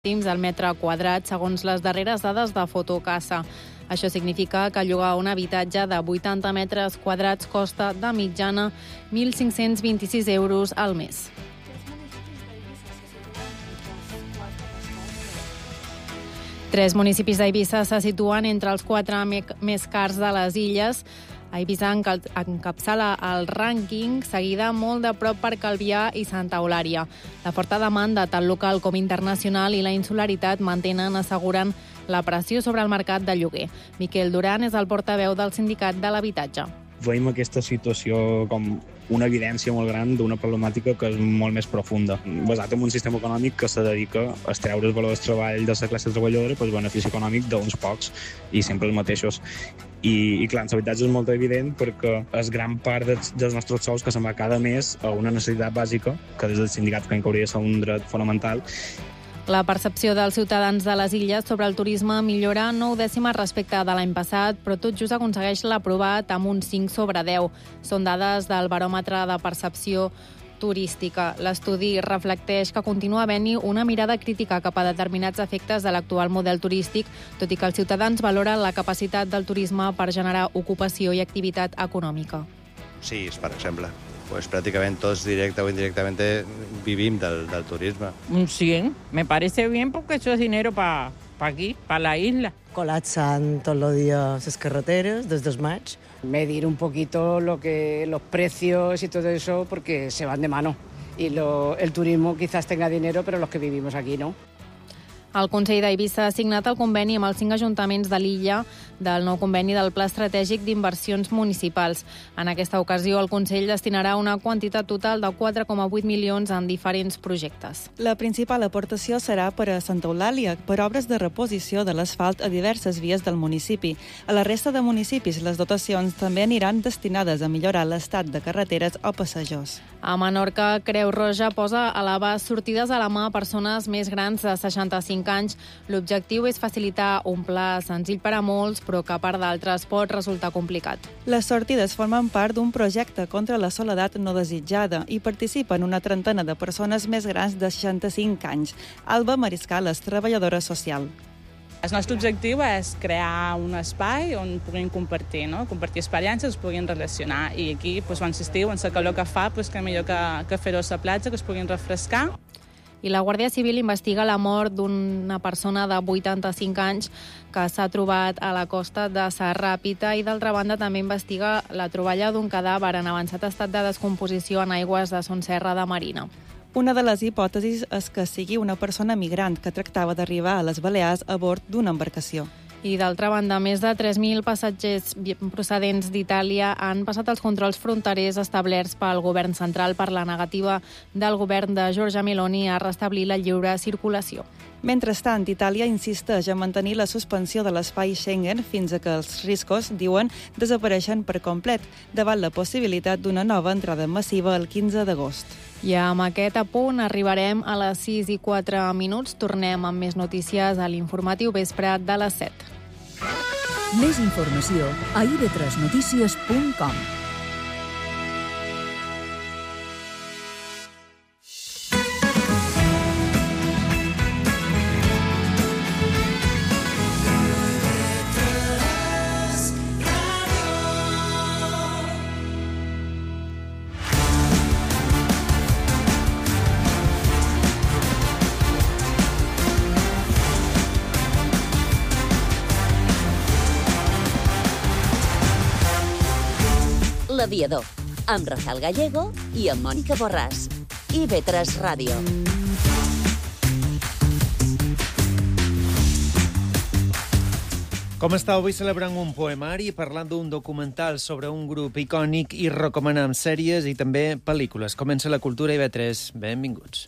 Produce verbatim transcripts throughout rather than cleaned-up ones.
cèntims al metre quadrat, segons les darreres dades de Fotocasa. Això significa que llogar un habitatge de vuitanta metres quadrats costa de mitjana mil cinc-cents vint-i-sis euros al mes. Tres municipis d'Eivissa se situen entre els quatre més cars de les illes. Eivissa encapçala el rànquing, seguida molt de prop per Calvià i Santa Eulària. La forta demanda, tant local com internacional, i la insularitat mantenen, asseguren, la pressió sobre el mercat de lloguer. Miquel Duran és el portaveu del Sindicat de l'Habitatge. Veiem aquesta situació com una evidència molt gran d'una problemàtica que és molt més profunda, basat en un sistema econòmic que se dedica a extreure el valor del treball de la classe treballadora per benefici econòmic d'uns pocs i sempre els mateixos. I, i clar, l'habitatge és molt evident perquè és gran part dels, dels nostres sous que se'n va cada mes a una necessitat bàsica, que des del sindicat creiem que hauria de ser un dret fonamental. La percepció dels ciutadans de les illes sobre el turisme millora nou dècimes respecte de l'any passat, però tot just aconsegueix l'aprovat amb un cinc sobre deu. Són dades del baròmetre de percepció turística. L'estudi reflecteix que continua havent-hi una mirada crítica cap a determinats efectes de l'actual model turístic, tot i que els ciutadans valoren la capacitat del turisme per generar ocupació i activitat econòmica. Sí, per exemple. Pues prácticamente todos directa o indirectamente vivim del, del turisme. Un cien. Me parece bien porque eso es dinero para pa aquí, para la isla. Colapsan todos los días las carreteras desde el maig. Medir un poquito lo que, los precios y todo eso porque se van de mano. Y lo, el turismo quizás tenga dinero, pero los que vivimos aquí no. El Consell d'Eivissa ha signat el conveni amb els cinc ajuntaments de l'illa del nou conveni del Pla Estratègic d'Inversions Municipals. En aquesta ocasió, el Consell destinarà una quantitat total de quatre coma vuit milions en diferents projectes. La principal aportació serà per a Santa Eulàlia, per obres de reposició de l'asfalt a diverses vies del municipi. A la resta de municipis, les dotacions també aniran destinades a millorar l'estat de carreteres o passejos. A Menorca, Creu Roja posa a l'abast sortides a la mà a persones més grans de seixanta-cinc anys. L'objectiu és facilitar un pla senzill per a molts, però que per d'altres pot resultar complicat. Les sortides formen part d'un projecte contra la soledat no desitjada i participen una trentena de persones més grans de seixanta-cinc anys. Alba Mariscal és treballadora social. El nostre objectiu és crear un espai on puguin compartir, no? compartir experiències, es puguin relacionar. I aquí, doncs, quan s'estiu, en la calor que fa, doncs, que millor que, que fer-ho a la platja, que es puguin refrescar. I la Guàrdia Civil investiga la mort d'una persona de vuitanta-cinc anys que s'ha trobat a la costa de Sa Ràpita i, d'altra banda, també investiga la troballa d'un cadàver en avançat estat de descomposició en aigües de Son Serra de Marina. Una de les hipòtesis és que sigui una persona migrant que tractava d'arribar a les Balears a bord d'una embarcació. I, d'altra banda, més de tres mil passatgers procedents d'Itàlia han passat els controls fronterers establerts pel govern central per la negativa del govern de Giorgia Meloni a restablir la lliure circulació. Mentrestant, Itàlia insisteix a mantenir la suspensió de l'espai Schengen fins a que els riscos, diuen, desapareixen per complet, davant la possibilitat d'una nova entrada massiva el quinze d'agost. I amb aquest apunt arribarem a les sis i quatre minuts. Tornem amb més notícies a l'informatiu vespre de les set. Més informació a i ve tres notícies punt com. L'Aviador, amb Rafael Gallego i amb Mònica Borràs. i ve tres Ràdio. Com està? Avui celebrant un poemari, parlant d'un documental sobre un grup icònic i recomanant sèries i també pel·lícules. Comença la cultura i ve tres. Benvinguts.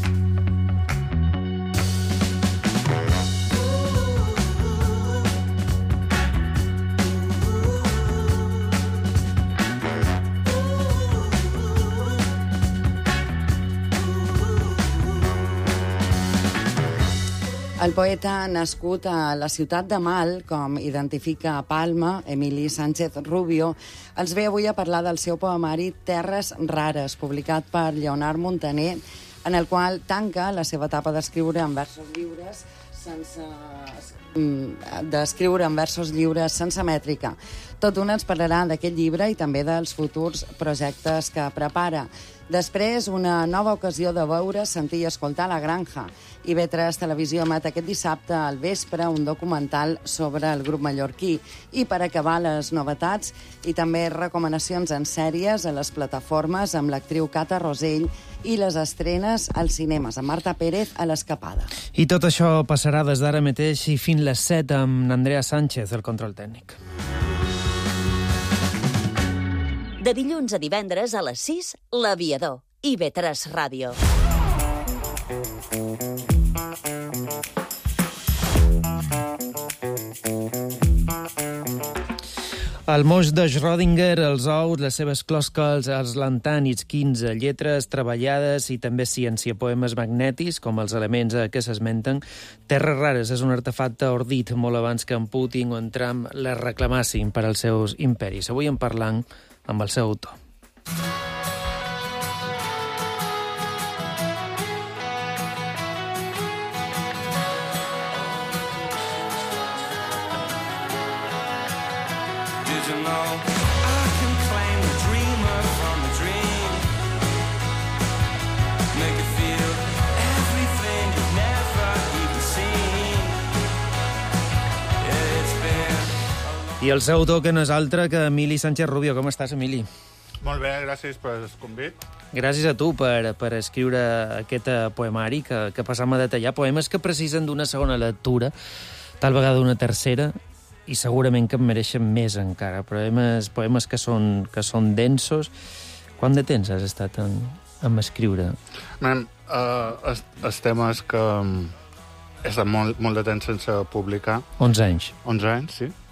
El poeta nascut a la ciutat de Mal, com identifica a Palma, Emili Sánchez Rubio, ens ve avui a parlar del seu poemari Terres rares, publicat per Lleonard Montaner en el qual tanca la seva etapa d'escriure en versos lliures sense d'escriure en versos lliures sense mètrica. Tot un ens parlarà d'aquest llibre i també dels futurs projectes que prepara. Després, una nova ocasió de veure, sentir i escoltar La Granja. I ve tres Televisió emet aquest dissabte al vespre un documental sobre el grup mallorquí. I per acabar les novetats i també recomanacions en sèries a les plataformes amb l'actriu Cata Rosell i les estrenes als cinemes amb Marta Pérez a l'Escapada. I tot això passarà des d'ara mateix i fins les set amb Andrea Sánchez, el control tècnic. De dilluns a divendres a les sis, L'Aviador. I ve tres Ràdio. El moix de Schrödinger, els ous, les seves closques, els lantànids, quinze lletres treballades i també ciència, poemes magnètics, com els elements que s'esmenten. Terres rares és un artefacte ordit molt abans que en Putin o en Trump les reclamassin per als seus imperis. Avui en parlant amb el seu autor. I el seu autor, que no és altre que Emili Sánchez Rubio. Com estàs, Emili? Molt bé, gràcies pel convit. Gràcies a tu per, per escriure aquest poemari que, que passam a detallar. Poemes que precisen d'una segona lectura, tal vegada una tercera, i segurament que en mereixen més encara. Poemes, poemes que, són, que són densos. Quant de temps has estat en, en escriure? Man, uh, el, el tema és que he estat molt, molt de temps sense publicar. onze anys. onze anys, sí.